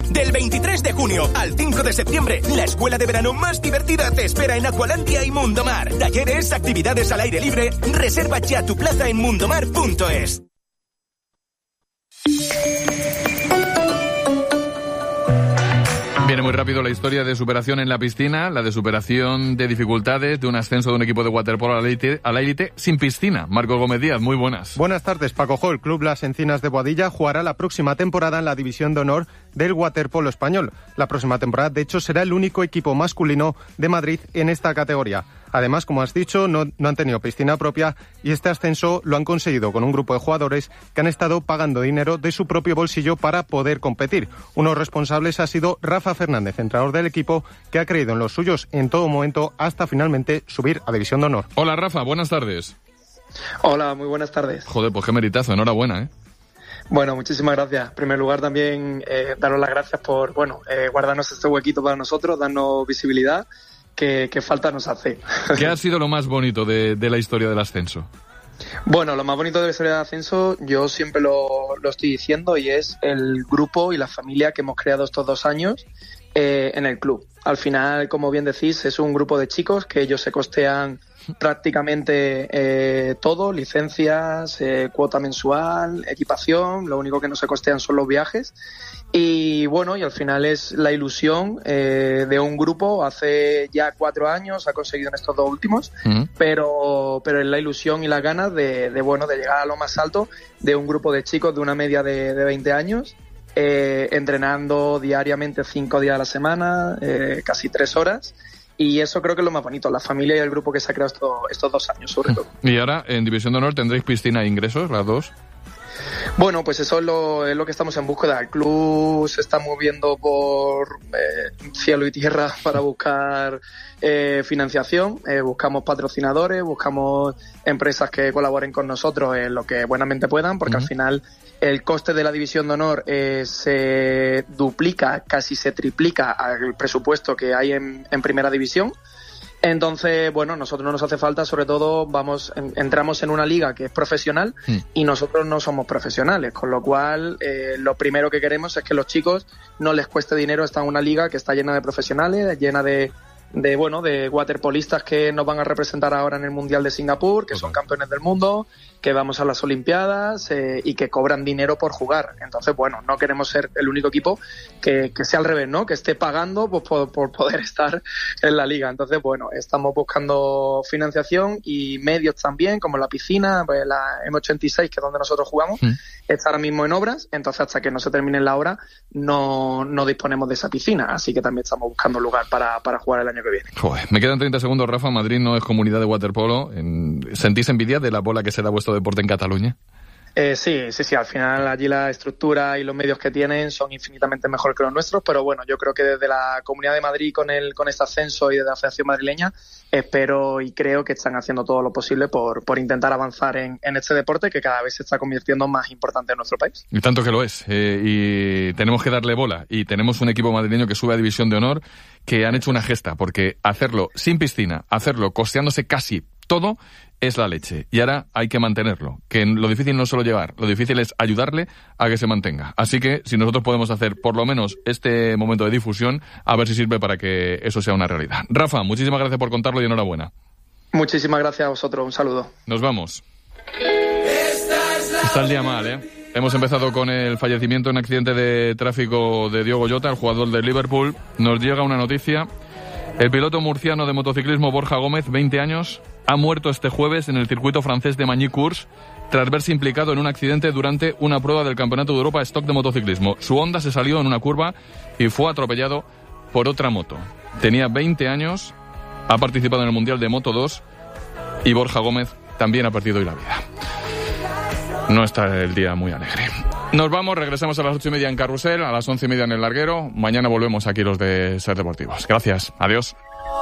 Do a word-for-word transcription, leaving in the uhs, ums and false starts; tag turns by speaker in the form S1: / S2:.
S1: Del veintitrés de junio al cinco de septiembre, la escuela de verano más divertida te espera en Aqualandia y Mundomar. Talleres, actividades al aire libre. Reserva ya tu plaza en mundomar punto es.
S2: Viene muy rápido la historia de superación en la piscina, la de superación de dificultades de un ascenso de un equipo de waterpolo a la élite, a la élite sin piscina. Marcos Gómez Díaz, muy buenas.
S3: Buenas tardes, Paco. El club Las Encinas de Boadilla jugará la próxima temporada en la división de honor del waterpolo español. La próxima temporada, de hecho, será el único equipo masculino de Madrid en esta categoría. Además, como has dicho, no, no han tenido piscina propia y este ascenso lo han conseguido con un grupo de jugadores que han estado pagando dinero de su propio bolsillo para poder competir. Uno de los responsables ha sido Rafa Fernández, entrenador del equipo, que ha creído en los suyos en todo momento hasta finalmente subir a División de Honor.
S2: Hola Rafa, buenas tardes.
S4: Hola, muy buenas tardes.
S2: Joder, pues qué meritazo, enhorabuena, ¿eh?
S4: Bueno, muchísimas gracias. En primer lugar, también eh, daros las gracias por, bueno, eh, guardarnos este huequito para nosotros, darnos visibilidad. ¿Qué, qué falta nos hace?
S2: ¿Qué ha sido lo más bonito de, de la historia del ascenso?
S4: Bueno, lo más bonito de la historia del ascenso, yo siempre lo, lo estoy diciendo, y es el grupo y la familia que hemos creado estos dos años eh, en el club. Al final, como bien decís, es un grupo de chicos que ellos se costean prácticamente eh, todo, licencias, eh, cuota mensual, equipación, lo único que no se costean son los viajes. Y bueno, y al final es la ilusión eh, de un grupo. Hace ya cuatro años ha conseguido en estos dos últimos, uh-huh. pero pero es la ilusión y las ganas de, de bueno de llegar a lo más alto de un grupo de chicos de una media de, de veinte años, eh, entrenando diariamente cinco días a la semana, eh, casi tres horas. Y eso creo que es lo más bonito, la familia y el grupo que se ha creado estos, estos dos años, sobre todo.
S2: Y ahora, en División de Honor, ¿tendréis piscina e ingresos, las dos?
S4: Bueno, pues eso es lo, es lo que estamos en búsqueda. El club se está moviendo por eh, cielo y tierra para buscar eh, financiación. Eh, buscamos patrocinadores, buscamos empresas que colaboren con nosotros en lo que buenamente puedan, porque uh-huh. al final el coste de la División de Honor eh, se duplica, casi se triplica al presupuesto que hay en, en Primera División. Entonces, bueno, nosotros no nos hace falta, sobre todo vamos en, entramos en una liga que es profesional mm. y nosotros no somos profesionales, con lo cual eh, lo primero que queremos es que los chicos no les cueste dinero estar en una liga que está llena de profesionales, llena de, de bueno, de waterpolistas que nos van a representar ahora en el Mundial de Singapur, que okay. son campeones del mundo, que vamos a las Olimpiadas eh, y que cobran dinero por jugar. Entonces, bueno, no queremos ser el único equipo que, que sea al revés, ¿no? Que esté pagando pues, por, por poder estar en la liga. Entonces, bueno, estamos buscando financiación y medios también, como la piscina, pues la eme ochenta y seis, que es donde nosotros jugamos, mm. está ahora mismo en obras. Entonces, hasta que no se termine la obra, no, no disponemos de esa piscina. Así que también estamos buscando lugar para, para jugar el año que viene.
S2: Joder, me quedan treinta segundos, Rafa. Madrid no es comunidad de waterpolo. ¿Sentís envidia de la bola que será vuestro deporte en Cataluña?
S4: Eh, sí, sí, sí, al final allí la estructura y los medios que tienen son infinitamente mejor que los nuestros, pero bueno, yo creo que desde la Comunidad de Madrid con el con este ascenso y desde la Federación Madrileña espero y creo que están haciendo todo lo posible por, por intentar avanzar en, en este deporte que cada vez se está convirtiendo más importante en nuestro país.
S2: Y tanto que lo es, eh, y tenemos que darle bola, y tenemos un equipo madrileño que sube a División de Honor que han hecho una gesta, porque hacerlo sin piscina, hacerlo costeándose casi todo, es la leche. Y ahora hay que mantenerlo. Que lo difícil no es solo llegar, lo difícil es ayudarle a que se mantenga. Así que si nosotros podemos hacer por lo menos este momento de difusión, a ver si sirve para que eso sea una realidad. Rafa, muchísimas gracias por contarlo y enhorabuena.
S4: Muchísimas gracias a vosotros. Un saludo.
S2: Nos vamos. Está el día mal, ¿eh? Hemos empezado con el fallecimiento en accidente de tráfico de Diogo Jota, el jugador de Liverpool. Nos llega una noticia. El piloto murciano de motociclismo Borja Gómez, veinte años, ha muerto este jueves en el circuito francés de Magny-Cours tras verse implicado en un accidente durante una prueba del Campeonato de Europa Stock de motociclismo. Su Honda se salió en una curva y fue atropellado por otra moto. Tenía veinte años, ha participado en el Mundial de Moto dos y Borja Gómez también ha perdido hoy la vida. No está el día muy alegre. Nos vamos, regresamos a las ocho y media en Carrusel, a las once y media en El Larguero. Mañana volvemos aquí los de Ser Deportivos. Gracias, adiós.